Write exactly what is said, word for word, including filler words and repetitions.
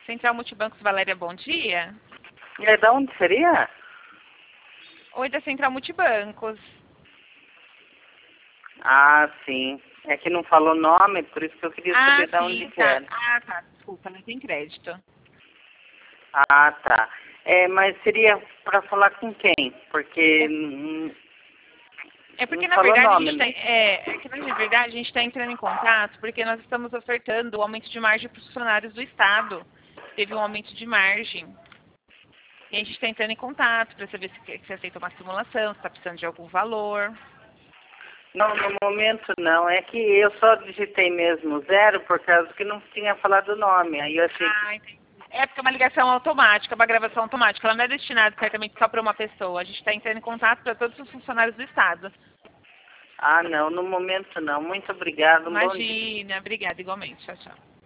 Central Multibancos, Valéria, bom dia. É, da onde seria? Oi, da Central Multibancos. Ah, sim. É que não falou nome, por isso que eu queria Ah, saber da sim, onde que tá. era. Ah, tá. Desculpa, não tem crédito. Ah, tá. É, mas seria para falar com quem? Porque não, É porque, não na falou verdade, a nome. gente tá, é, é que, na verdade, a gente está entrando em contato porque nós estamos ofertando o aumento de margem para os funcionários do Estado. Teve um aumento de margem. E a gente está entrando em contato para saber se, quer- se aceita uma simulação, se está precisando de algum valor. Não, no momento não. É que eu só digitei mesmo zero por causa que não tinha falado o nome. Aí eu achei que... Ah, entendi. É porque é uma ligação automática, uma gravação automática. Ela não é destinada certamente só para uma pessoa. A gente está entrando em contato para todos os funcionários do Estado. Ah, não, no momento não. Muito obrigado. Um bom dia. Imagina. Obrigada, igualmente. Tchau, tchau.